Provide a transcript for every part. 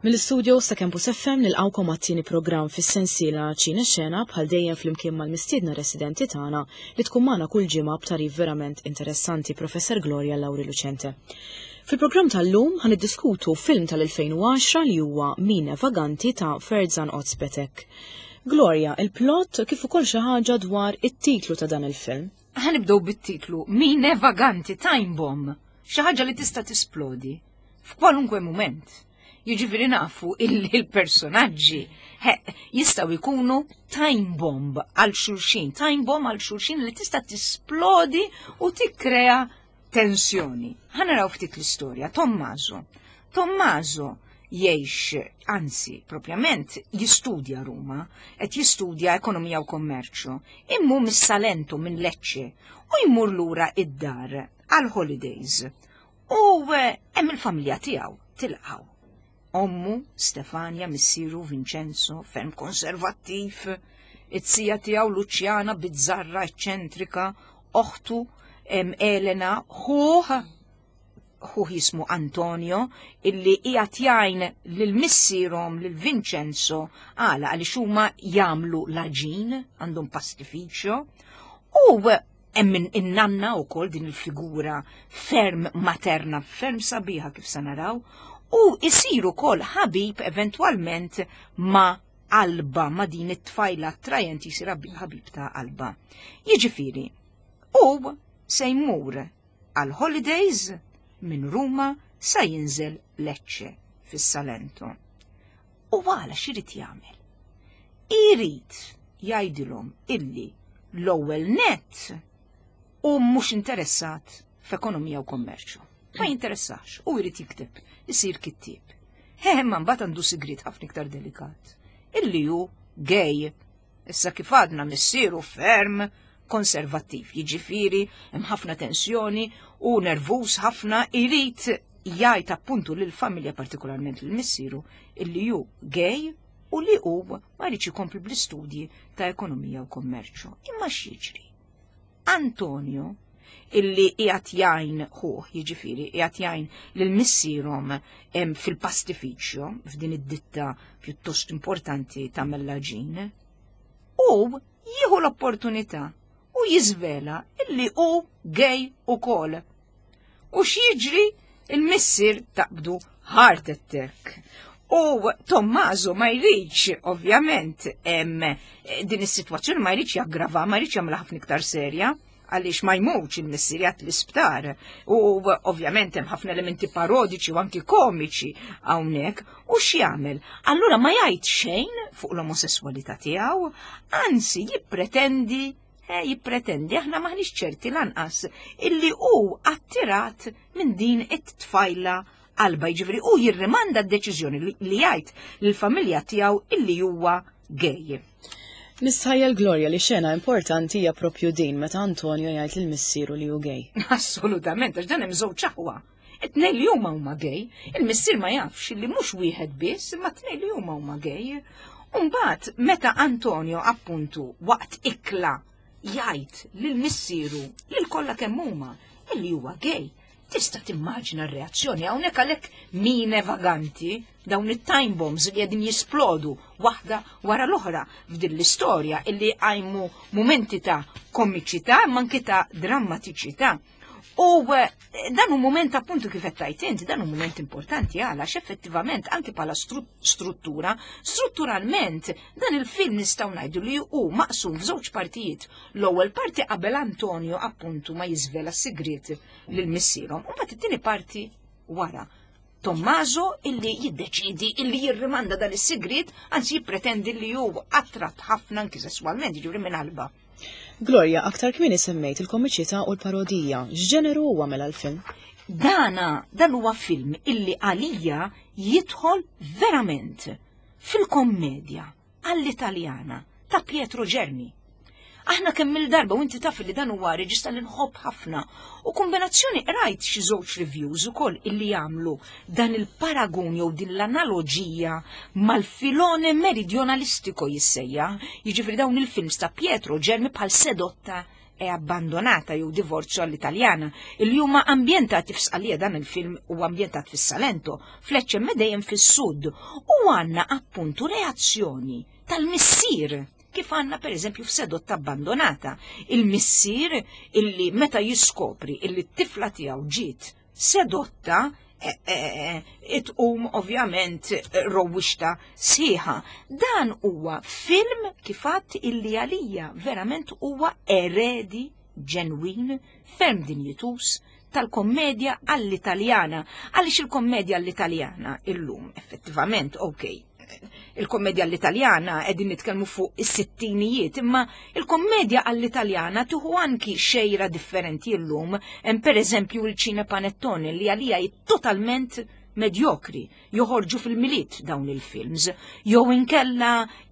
Mill-istudio sa Campus FM nilqawkom għat-tieni programm fis-sensiela Ċina Xena bħal dejjem flimkien mal-mistiedna residenti tagħna li tkun magħna kull ġimgħa b'tarif verament interessanti Professor Gloria Lauri Lucente. Fil-programm tal-lum ħaniddiskutu film tal-2010 li huwa Mine Vaganti ta' Ferzan Ozpetek. Gloria, il-plot kif ukoll xi ħaġa dwar it-titlu ta' dan il-film. Ħanibdew bit-titlu Mine Vaganti Time Bomb, xi ħaġa li tista' tisplodi f'kwalunkwe mument. Jiġifieri nafu illi l-personaġġi jistgħu jkunu time bomb għal xulxin, li tista' tisplodi u tikkrea tensjoni. Ħanaraw ftit l-istorja. Tommaso jgħix, anzi, propjament jistudja Ruma, qed jistudja ekonomija u kommerċu, immu mis-Salento minn Lecce u jmur lura id-dar għal holidays. U hemm il-familja tiegħu tilqgħu. Ommu, Stefania, missieru Vincenzo, ferm konservattiv, it-sija tiegħu Luċjana bizzarra eċċentrika, oħtu Elena, ħuħ jismu Antonio, illi qiegħed jgħin lil-missierhom lil Vincenzo għaliex huma jagħmlu laġin, għandhom pastifiċċju, u hemm in-nanna wkoll din il-figura ferm materna, ferm sabiħa kif se naraw. U jisiru kol ħabib eventualment ma' Alba, ma' din it-tfajla attrajenti jisir ħabib ta' Alba. Jiġifieri, u se jmur għal holidays minn Ruma sa jinżel Lecce fis-Salento. U għala x'irid jagħmel? Irid jgħidilhom illi l-ewwel net u mhux interessat f'ekonomija u kommerċu. Ma jinteressax, u jrid jikteb, isir kittib. Ma mbagħad għandu sigrit ħafna iktar delikat. Illi hu gay, issa kif għadna missieru ferm konservattiv, jiġifieri hemm ħafna tensjoni u nervuż ħafna irid jgħid appuntu lil familja partikolarment lil missieru illi hu gay u li hu ma jridx ikompli bl-istudji ta' ekonomija u kommerċu. Imma x'jiġri? Antonio illi qiegħed jgħin jiġifieri qiegħed jgħin lil missierhom fil-pastifiċċju f'din id-ditta pjuttost importanti ta' Mellaġin, u jieħu l-opportunità u jiżvela illi hu gay ukoll. U x'jiġri? Il-missier taqbdu heart attack. U Tommaso ma jridx, ovvjament, din is-sitwazzjoni ma jridx jaggrava, ma jridx jagħmilha ħafna iktar serja, għaliex ma jmutx il-missirjat l-isptar, u ovvjament hemm ħafna elementi parodiċi u anki komiċi hawnhekk, u x'jagħmel? Allura ma jgħid xejn fuq l-omosessualità tiegħu, anzi jippretendi aħna maħniex ċerti lanqas illi hu attirat minn din it-tfajla Alba, jiġifieri u jirrimanda d-deċiżjoni li jgħid lill-familja tiegħu illi huwa gay. Nistħajja l-Gloria li xena importanti hija propju din meta Antonio jgħid lill-missieru li hu gay. Assolutament, għax dan hemm żewġ ċaħwa. It-tnejn li huma gay, il-missier ma jafx li mhux wieħed biss, imma t-tnejn li huma gay. U mbagħad meta Antonio appuntu waqt ikla jgħid lill-missieru lil kollha kemm huma illi huwa gay, tista' timmaġina r-reazzjoni hawnhekk għalhekk mine vaganti dawn it-time bombs li qegħdin jisplodu waħda wara l-oħra f'din l-istorja illi għajmu momenti ta' komiċità ma anke ta' drammatiċità. U dan un moment appuntu kif qed tajt inti, dan un moment importanti għalax effettivament anke bħala struttura, strutturalment dan il-film nistgħu ngħidu li hu maqsum f'żewġ partijiet. L-ewwel parti qabel Antonio appuntu ma jiżvela s-sigriet lil missierhom, u mbagħad it-tieni parti wara. Tommaso illi jiddeċidi illi jirrimanda dan is-sigriet, anzi jippretendi li hu attrat ħafna anke sesswalment jiġri minn Alba. Gloria, aktar kmieni semmejt il-komiċità u l-parodija. X'ġeneru huwa mela l-film? Dan huwa film illi għalija jidħol verament fil-kommedja għall-Italjana ta' Pietro Germi. Aħna kemm il-darba u inti taf li dan huwa reġista li nħobb ħafna u kombinazzjoni rajt xi żewġ reviews ukoll illi jagħmlu dan il-paragun jew din l-analoġija mal-filone meridjonalistico jissejja, jiġifieri dawn il-films ta' Pietro Germi bħal Sedotta è abbandonata jew divorzju għall-Italjana, illi huma ambjentati f'Sqalija. Dan il-film huwa ambjentat fis-Salento, fl-Eċċem dejjem fis-Sud, u għandna appuntu reazzjoni tal-missier kif għandna pereżempju f'Sedotta abbandonata. Il-missier illi meta jiskopri illi t-tifla tiegħu ġiet sedotta it-qum ovvjament rowwixta sħiħa. Dan huwa film kifat illi għalija verament huwa eredi ġenwin ferm dinjitus tal-kommedja għall-Italjana. Għaliex il-kommedja għall-Italjana illum effettivament il-kommedja għall-Italjana qegħdin nitkellmu fuq is-sittinijiet, imma il-kommedja għall-Italjana tieħu anki xejra differenti llum. Hemm pereżempju il-Cine Panettone li għalija totalment medjokri, joħorġu fil-miliet dawn il-films, jew inkella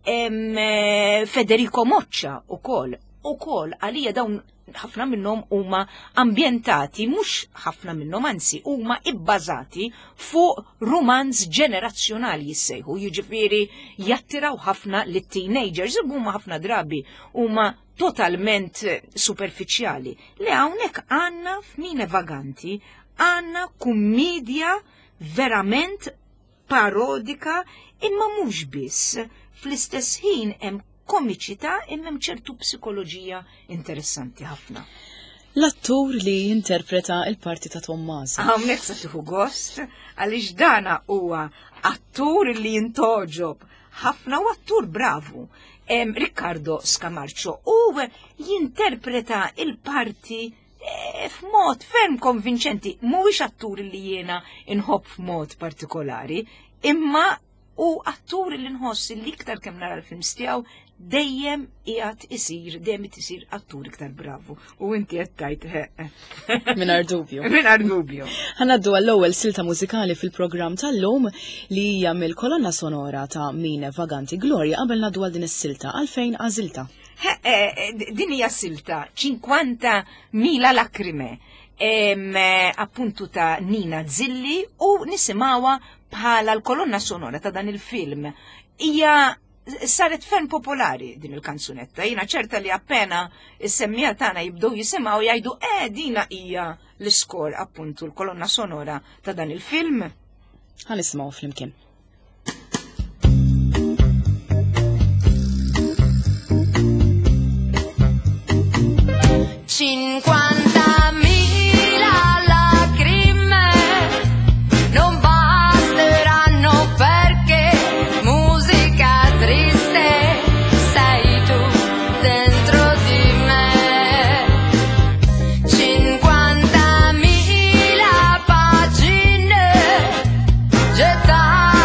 Federico Moccia ukoll għalija dawn ħafna minnhom huma ambjentati, mhux ħafna minnhom anzi huma ibbażati fuq romanz ġenerazzjonali jissejħu, jiġifieri jattiraw ħafna lit-teenagers huma ħafna drabi huma totalment superfiċjali. Li hawnhekk għandna f'Mine Vaganti għandna kummedja verament parodika, imma mhux biss, fl-istess ħin hemm komiċità imma ċertu psikoloġija interessanti ħafna. L-attur li jinterpreta il-parti ta' Tommaso. Hawnhekk se tieħu gost għaliex dana huwa attur li jintoġob ħafna u attur bravu. Riccardo Scamarcio u jinterpreta il-parti f'mod ferm konvinċenti. Mhuwiex attur li jiena inħobb f'mod partikolari, imma u attur li nħoss li iktar kemm nara l-films tiegħu dejjem isir attur iktar bravu. U inti qed tajt Mingħajr dubju. Mingħajr dubju. Ħanaddu għall-ewwel silta mużikali fil-programm tal-lum li hija mill-kolonna sonora ta' Mine Vaganti. Gloria, qabel ngħaddu għal din is-silta, għalfejn għażilta? Din hija silta 50.000 lacrime. Appuntu ta' Nina Zilli u nisimgħuha bħala l-kolonna sonora ta' dan il-film. Hija saret ferm popolari din il-kanzunetta. Jina ċerta li appena is-semmija tagħna jibdew jisimgħu jgħidu dina hija l-iskor appuntu l-kolonna sonora ta' dan il-film. Ħanismgħu flimkien. Gettare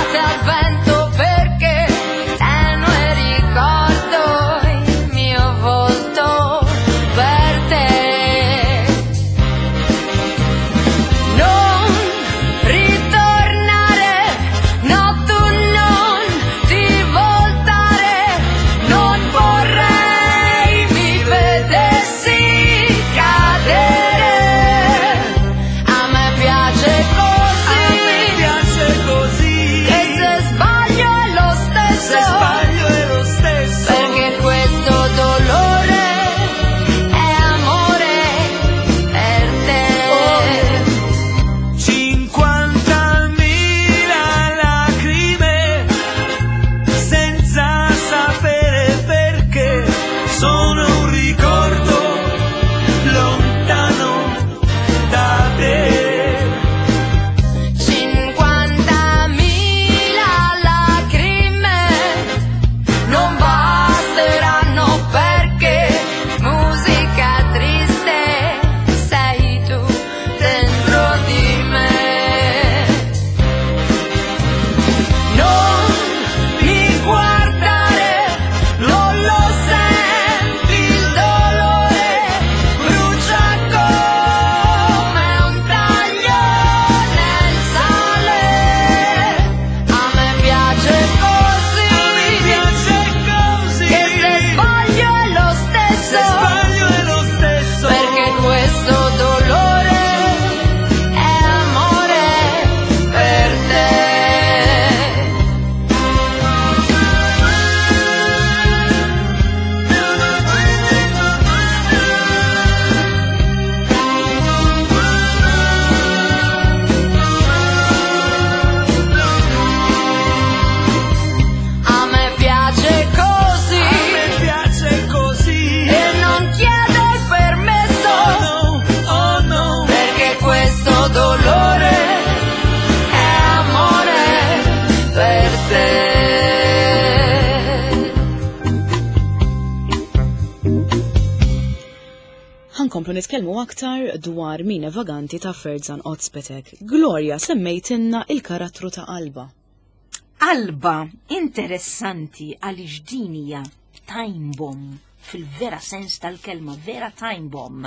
nkomplu nitkellmu aktar dwar Mina Vaganti ta' Ferzan Ozpetek. Gloria, semmejtinna il-karattru ta' Alba. Alba interessanti għaliex din hija time bomb fil-vera sens tal-kelma, vera time bomb.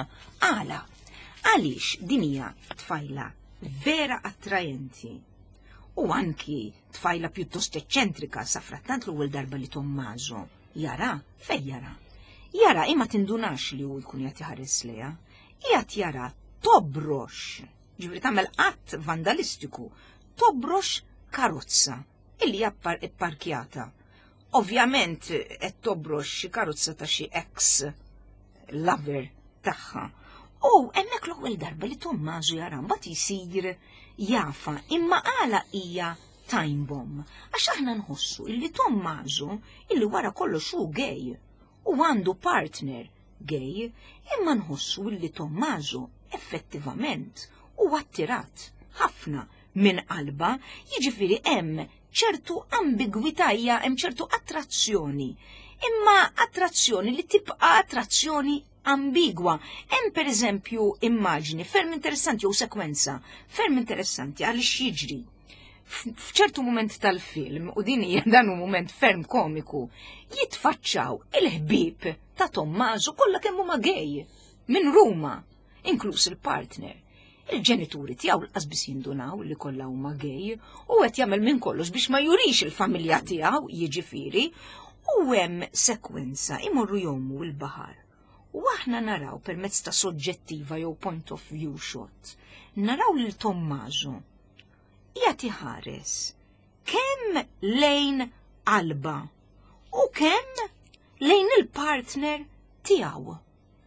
Għaliex din hija tfajla vera attrajenti. U anki tfajla pjuttost eċċentrika sa frattant l-ewwel darba li Tommaso jara fejn jara. Jara imma tindunax li hu jkun qed iħares leha. Qiegħed jara tobrox, ġifri tagħmel qatt vandalistiku, tobrox karozza illi hija pparkjata. Ovvjament qed tobrox xi karozza ta' xi ex lover tagħha. U hemmhekk l-ewwel darba li Tommaso jara mbagħad isir jafa imma għala hija time bomb. Għax aħna nħossu illi Tommaso illi wara kollox hu gay u għandu partner gay, imma nħossu illi Tommaso effettivament u attirat ħafna minn Alba, jiġifieri hemm ċertu ambigwitajja, hemm ċertu attrazzjoni. Imma attrazzjoni li tibqa' attrazzjoni ambigwa. Hemm pereżempju immaġni ferm interessanti jew sekwenza ferm interessanti għaliex jiġri. F'ċertu moment tal-film, u din hija dan hu moment ferm komiku, jitfaċċaw il-ħbieb ta' Tommaso kollha kemm huma gej minn Ruma, inkluż il-partner. Il-ġenituri tiegħu laqas biss jindunaw li kollha huma gej u qed jagħmel minn kollox biex ma jurix il-familja tiegħu, jiġifieri, u hemm sekwenza imorru jommu l-baħar. U aħna naraw permezz ta' soġġettiva jew point of view shot, naraw lil Tommaso qiegħed iħares kemm lejn Alba u kemm lejn il-partner tiegħu.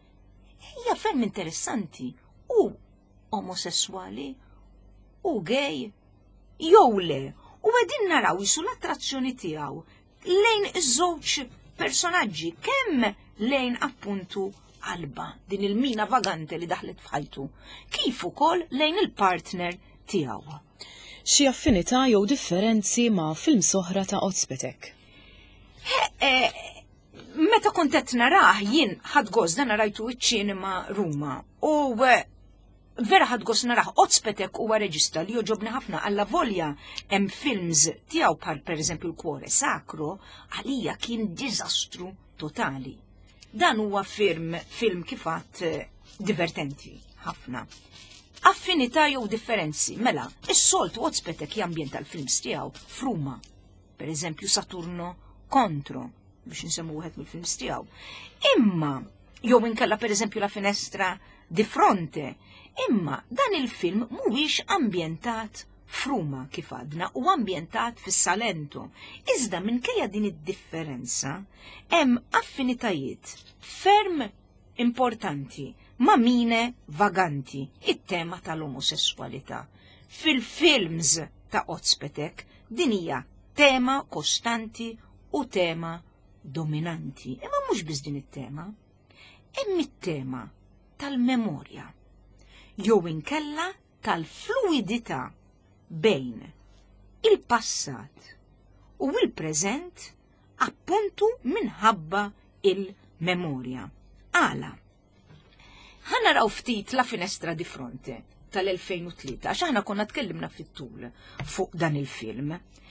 Hija ferm interessanti u omosessuali u gay jew le u qegħdin naraw isu l-attrazzjoni tiegħu lejn iż-żewġ personaġġi kemm lejn appuntu Alba, din il-Mina Vaganti li daħlet f'ħajtu, kif ukoll lejn il-partner tiegħu. Xi affinità jew differenzi ma' film soħra ta' Ozpetek? Meta kont qed narah jien ħadd gost dan rajtu iċ-ċinema Ruma u vera ħadd gost narah Ozpetek huwa reġista li joġobni ħafna alla volja hemm films tiegħu bħal pereżempju l-Cuore Sacro għalija kien diżastru totali. Dan huwa film kifat divertenti ħafna. Affinità jew differenzi, mela, is-soltu Ozpetek jambjenta l-films tiegħu f'Ruma. Per eżempju Saturno Contro, biex nsemmu wieħed mill-films tiegħu. Imma, jew inkella per eżempju La Finestra di Fronte, imma dan il-film mhuwiex ambjentat f'Ruma kif għadna u ambjentat fis-Salento. Iżda minkejja din id-differenza hemm affinitajiet ferm importanti ma' Mina Vaganti, it-tema tal-omosessualità. Fil-films ta' Ozpetek din hija tema kostanti u tema dominanti. Imma mhux biss din it-tema. Hemm it-tema tal-memorja jew inkella tal-fluidità bejn il-passat u il-preżent appuntu minħabba il-memorja. Għala. Ħanaraw ftit La Finestra di Fronte tal-2003, għax aħna konna tkellimna fit-tul fuq dan il-film.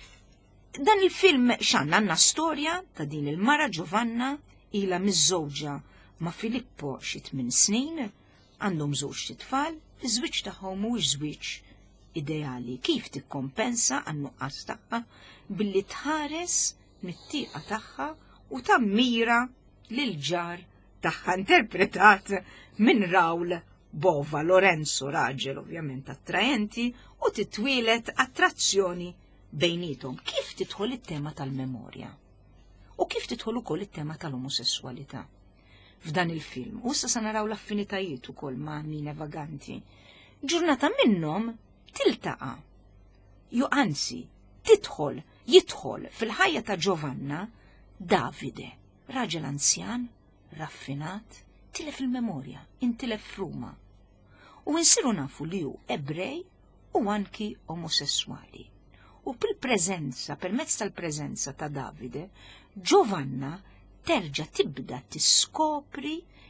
Dan il-film x'għandna għandna storja ta' din il-mara Giovanna ilha miżżewġa ma' Filippo xi 8 snin, għandhom żewġ tfal, iż-żwieġ tagħhom mhuwiex żwieġ ideali. Kif tikkompensa għan-nuqqas tagħha billi tħares mit-tieqa tagħha u tammira lil ġar tagħha interpretat minn Raul Bova Lorenzo, raġel ovvjament attrajenti u titwilet attrazzjoni bejnietom. Kif tidħol it-tema tal-memorja? U kif tidħol ukoll it-tema tal-omosessualità f'dan il-film? U issa se naraw l-affinitajiet ukoll ma' Mina Vaganti. Ġurnata minnhom tiltaqa' ju anzi jidħol fil-ħajja ta' Giovanna Davide, raġel anzjan, raffinat, tilef il-memorja, intilef f'Ruma. U insiru nafu li hu Ebrej u anki omosessuali. U permezz tal-preżenza ta' Davide, Giovanna terġa' tibda tiskopri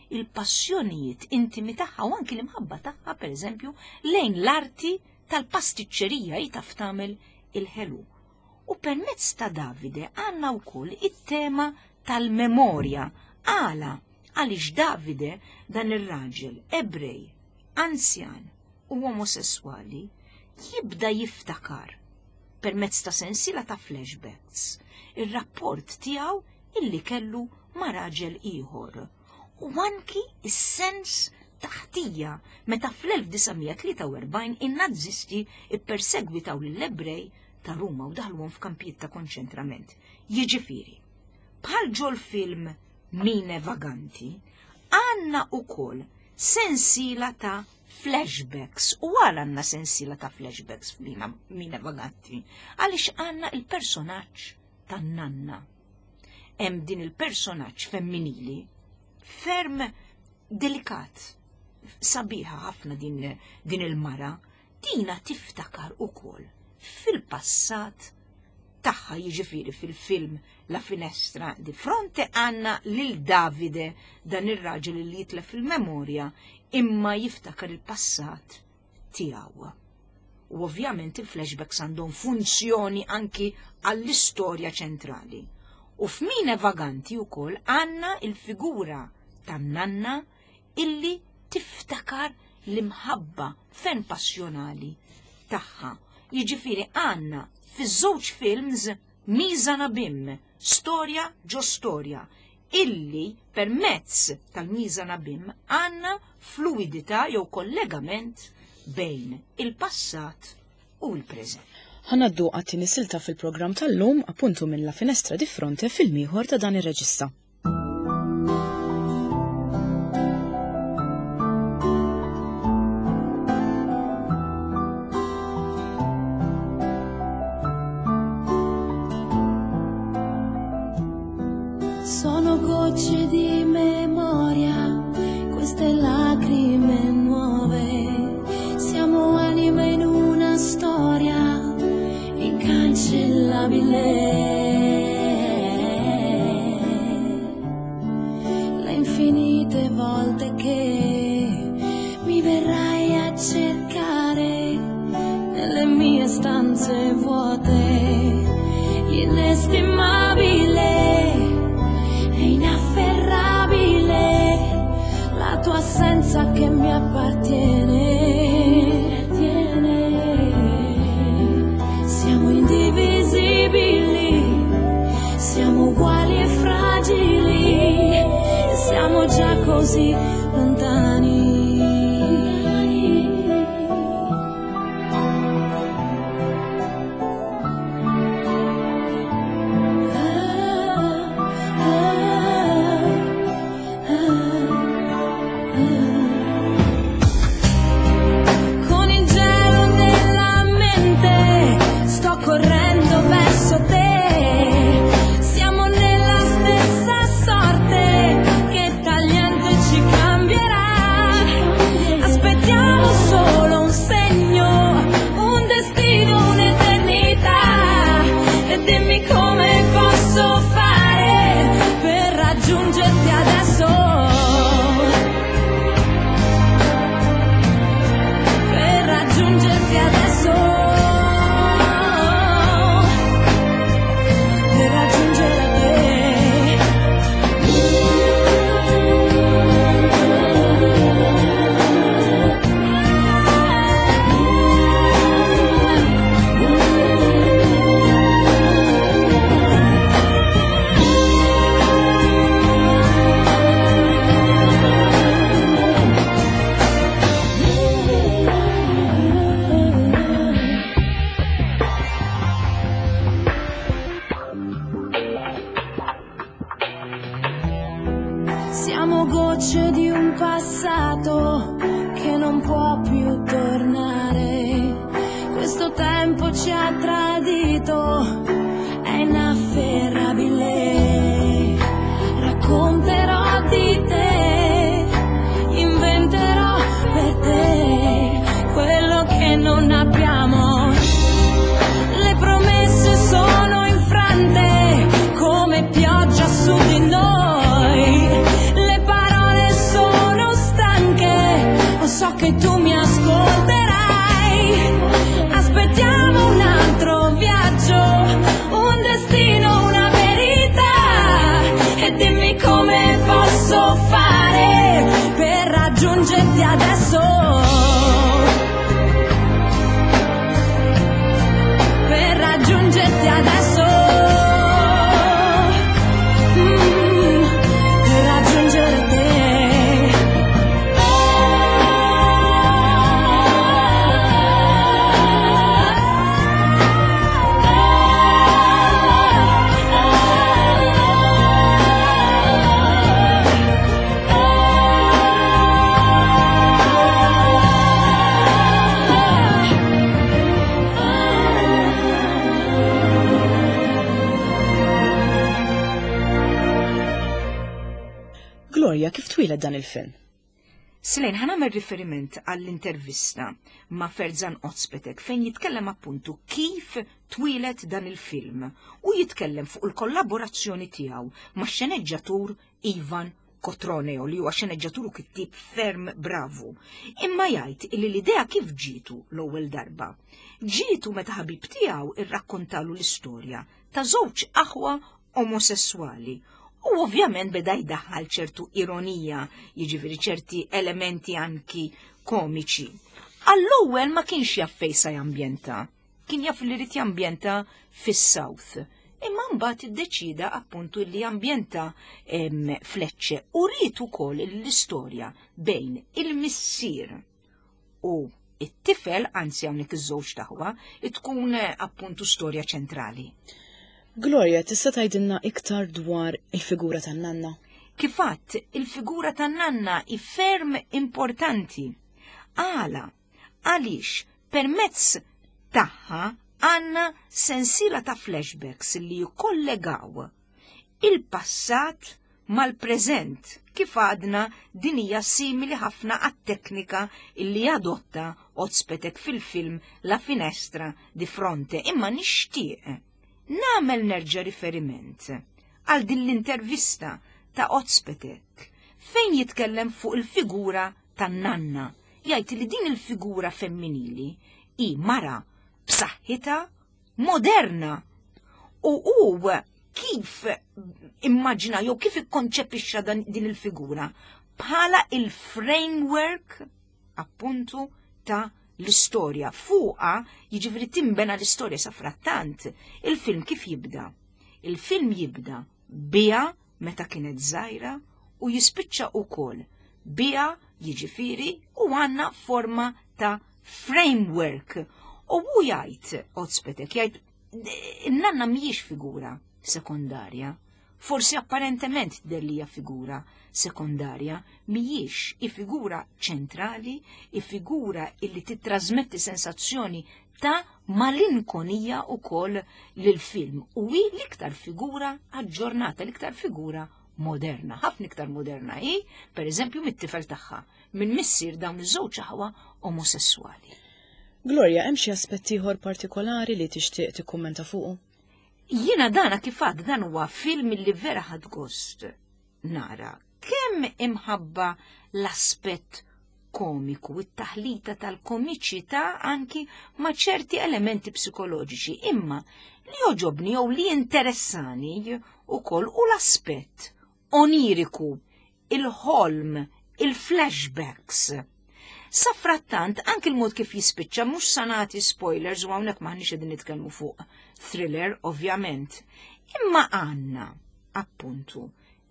il-passjonijiet intimi tagħha u anki l-imħabba tagħha pereżempju lejn l-arti tal-pastiċċerija taf tagħmel il-ħelu. U permezz ta' Davide għandna wkoll it-tema tal-memorja. Għaliex Davide dan ir-raġel Ebrej, anzjan u omosessuali jibda jiftakar permezz ta' sensiela ta' flashbacks ir-rapport tiegħu illi kellu ma' raġel ieħor. U anki is-sens taħtija meta fl-1943 in-Nazisti ippersegwitaw lill-Ebrej ta' Ruma u daħluhom f'kampijiet ta' konċentrament. Jiġifieri, bħal ġol film Mine Vaganti, għandna wkoll sensiela ta' flashbacks u għanna sensiela ta' flashbacks f'Mine Vaganti għaliex għandna il-personaġġ tan-nanna. Hemm din il-personaġġ femminili ferm delikat, sabiħa ħafna din il-mara, dina tiftakar ukoll fil-passat tagħha, jiġifieri fil-film La Finestra di Fronte għandna lil Davide dan ir-raġel li jitlef fil-memorja imma jiftakar il-passat tiegħu. U ovvjament il-flashbacks għandhom funzjoni anki għall-istorja ċentrali. U f'Mine Vaganti wkoll għandna il-figura tan-nanna illi tiftakar l-imħabba fen passjonali tagħha. Jiġifieri għandna fiż-żewġ films Mizana Bim, storja ġo storja, illi permezz tal-Mizana Bim għandna fluidità jew kollegament bejn il-passat u l-preżent. Ħanaddu għattini silta fil-programm tal-lum appuntu minn La Finestra di Fronte fil-miħor ta' dan ir-reġista. Sono gocce di memoria, queste lacrime nuove, siamo anime in una storia incancellabile. Le infinite volte che mi verrai a cercare nelle mie stanze vuote, inestimabile e inafferrabile la tua assenza che mi appartiene. Siamo indivisibili, siamo uguali e fragili, siamo già così lontani. Siamo gocce di un passato che non può più tornare. Questo tempo ci ha tradito, è inafferrabile. Racconterò di te, inventerò per te quello che non abbiamo. Le promesse sono infrante come pioggia su di noi. Le parole sono raggiungerti adesso, per raggiungerti adesso, per raggiungere te. Gloria, kif twieled dan il-film? Silejn, ħanamel riferiment għall-intervista ma' Ferzan Ozpetek fejn jitkellem appuntu kif twilet dan il-film u jitkellem fuq il-kollaborazzjoni tiegħu ma' xenegġatur Ivan Cotroneo li huwa xenegġatur u kittib ferm bravu. Imma jgħid illi l-idea kif ġitu l-ewwel darba. Ġitu meta ħabib tiegħu irrakkontalu l-istorja ta' żewġ aħwa omosessuali. U ovvjament beda jdaħħal ċertu ironija, jiġifieri ċerti elementi anki komiċi. Għall-ewwel ma kienx jaf fejn se jambjenta, kien jaf li rid jambjenta fis-South. Imma mbagħad iddeċida appuntu li jambjenta f'Lecce u rid ukoll l-istorja bejn il-missier u it-tifel, anzi hawnhekk iż-żewġ taħwa, tkun appuntu storja ċentrali. Gloria, tista' tgħidilna iktar dwar il-figura tan-nanna? Kifat, il-figura tan-nanna hi ferm importanti. Għaliex permezz tagħha għandna sensiela ta' flashbacks li jkollegaw il-passat mal-preżent. Kif għadna din hija simili ħafna għat-teknika illi adotta Ozpetek fil-film La Finestra di Fronte, imma nixtieq nagħmel nerġa' riferiment għal din l-intervista ta' Ozpetek fejn jitkellem fuq il-figura tan-nanna. Jgħid li din il-figura femminili hi mara b'saħħitha moderna u kif immaġina jew kif ikkonċepixxa din il-figura bħala il-framework appuntu ta' l-istorja fuqa, jiġifieri timbena l-istorja sa frattant. Il-film kif jibda? Il-film jibda biha meta kienet żgħira u jispiċċa wkoll biha jiġifieri u għandna forma ta' framework. U hu jgħid Ozpetek jgħid in-nanna mhijiex figura sekondarja. Forsi apparentement hija figura sekondarja, mhijiex i-figura ċentrali, i-figura illi titrasmetti sensazzjoni ta' malinkonija ukoll lil-film. U hi l-iktar figura aġġornata, l-iktar figura moderna, ħafna iktar moderna hi, pereżempju mit-tifel tagħha, minn missier dawn iż-żewġ aħwa omosessuali. Gloria, hemm xi aspetti ieħor partikolari li tixtieq tikkummenta fuqu? Jiena dana kif għad dan huwa film li vera ħad gost nara kemm imħabba l-aspett komiku, it-taħlita tal-komiċità anki ma' ċerti elementi psikoloġiċi, imma li joġobni jew li interessani ukoll u l-aspett oniriku, il-ħolm, il-flashbacks. Sa frattant anki l-mod kif jispiċċa mhux sanati spoilers u hawnhekk maħniex qegħdin nitkellmu fuq thriller ovvjament. Imma għandna appuntu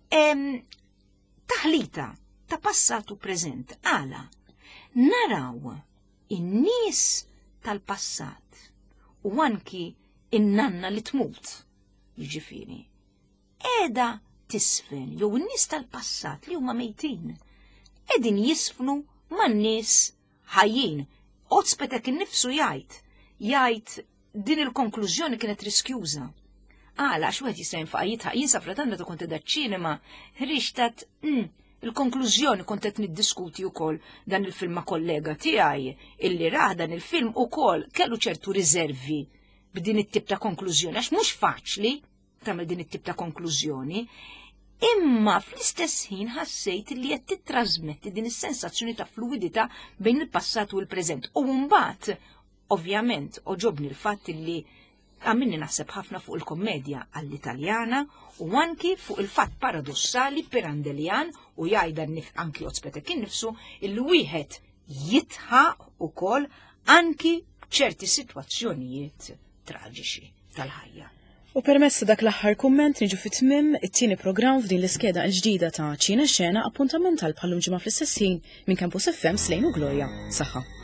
taħlita ta' passatu preżent għala naraw in-nies tal-passat u anki in-nanna li tmut jiġifieri qiegħda tisfen jew in-nies tal-passat li huma mejtin qegħdin jisfnu man-nies ħajjin. Ozpetek innifsu jgħid din il-konklużjoni kienet riskjuża. Għala xwed jista' jinfaq jitħaq sa frattant meta kont qiegħda ċ-ċinema ħriġtet il-konklużjoni kont qed niddiskuti wkoll dan il-film ma' kollega tiegħi illi rah dan il-film ukoll kellu ċertu riservi b'din it-tip ta' konklużjoni għax mhux faċli tagħmel din it-tip ta' konklużjoni. Imma fl-istess ħin ħassejt li qed titrasmetti din is-sensazzjoni ta' fluidità bejn il-passat u l-preżent. U mbagħad, ovvjament, oġobni l-fatt li għamminni naħseb ħafna fuq il-kommedja għall-Italjana u anki fuq il-fatt paradossali Pirandellian u jgħida anki Ozpetek innifsu il wieħed jitħaq ukoll anki ċerti sitwazzjonijiet traġiċi tal-ħajja. U permezz dak l-aħħar kumment niġu fit-tmim it-tieni programm f'din l-iskeda l-ġdida ta' Ċina Xena appuntament għal bħallum ġimgħa fl-istess ħin minn Campus FM Slejn u Gloria. Saħħa.